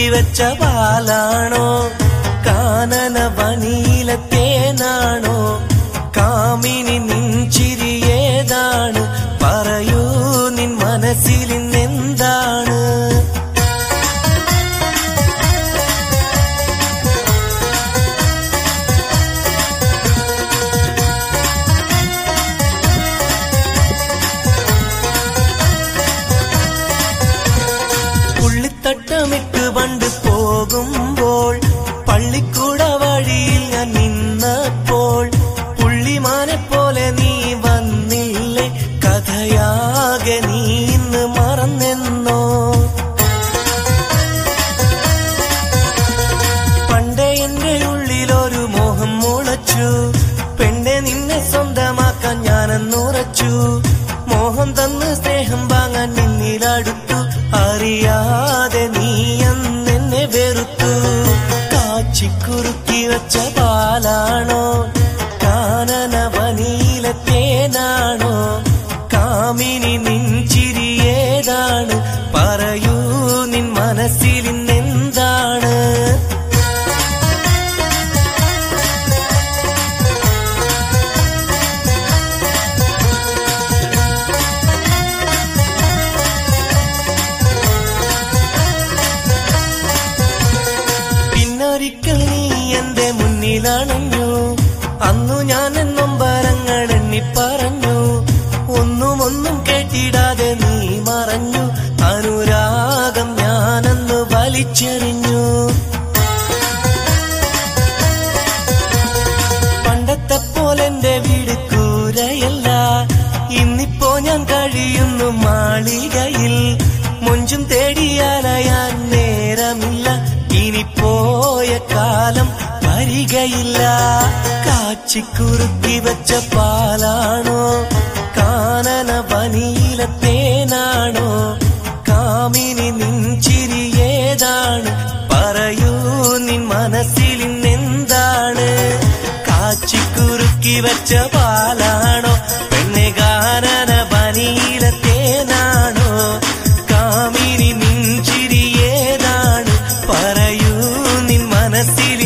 വെച്ച പാലാണോ കാനന വനിയിലെ തേനാണോ കാമിനി നിൻചിരി ഏതാണ് പറയൂ നിൻ മനസ്സിൽ എന്താണ് പുള്ളിത്തട്ടമിട്ട് പണ്ട് പോകുമ്പോൾ പള്ളിക്കൂട വഴിയിൽ ഞാൻ നിന്നപ്പോൾ പുള്ളിമാനെ പോലെ നീ വന്നില്ലേ കഥയാകെ നീ ഇന്ന് മറന്നെന്നോ പണ്ടേ എന്റെ ഉള്ളിലൊരു മോഹം മുളച്ചു പെണ്ണെ നിന്നെ സ്വന്തമാക്കാൻ ഞാനെന്നുറച്ചു മോഹം തന്ന് സ്നേഹം വാങ്ങാൻ നിന്നിലടുത്തു അറിയാതെ നീ എന്നെ വെറുത്തു കാച്ചിക്കുറുക്കി വെച്ച പാലാണോ കാനന വനിയിലെ തേനാണോ കാമിനി നിൻചിരി ഏതാണ് പറയൂ നിൻ മനസ്സിൽ എന്താണ് ഒരിക്കൽ നീ എന്റെ മുന്നിലണഞ്ഞു അന്നു ഞാൻ നൊമ്പരങ്ങൾ എണ്ണി പറഞ്ഞു ഒന്നും കേട്ടിടാതെ നീ മറഞ്ഞു അനുരാഗം ഞാനന്ന് വലിച്ചെറിഞ്ഞു പണ്ടത്തെ പോലെ എന്റെ വീട് കൂരയല്ല ഇന്നിപ്പോ ഞാൻ കഴിയുന്നു മാളികയിൽ മൊഞ്ചും തേടിയാലയാൻ നേരമില്ല ഇനി പോയ കാലം വരികയില്ല കാച്ചിക്കുറുക്കി വെച്ച പാലാണോ കാനന വനിയിലെ തേനാണോ കാമിനി നിൻചിരി ഏതാണ് പറയൂ നിൻ മനസ്സിൽ എന്താണ് കാച്ചിക്കുറുക്കി വെച്ച പാലാണോ പെണ്ണെ കാനന വനിയിലെ തേനാണോ കാമിനി നിൻചിരി ഏതാണ് പറയൂ നിൻ മനസ്സിൽ